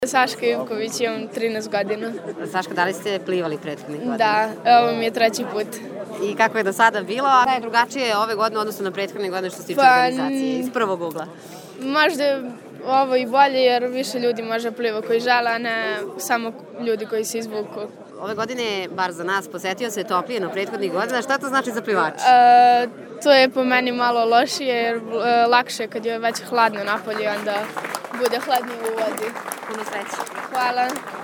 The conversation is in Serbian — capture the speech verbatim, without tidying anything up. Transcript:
Saška Ivković, imam trinaest godina. Saška, da li ste plivali prethodnih godina? Da, ovo mi je treći put. I kako je do sada bilo, a šta je drugačije ove godine odnosno na prethodne godine što se tiče Pa, organizacije, iz prvog ugla? Možda ovo i bolje jer više ljudi može pliva koji žele, a ne samo ljudi koji se izvuku. Ove godine, bar za nas, posetio se toplije na prethodnih godina. Šta to znači za plivače? E, to je po meni malo lošije jer e, lakše kad je već hladno napolje, onda bude hladnije u vodi. Puno sreće. Hvala.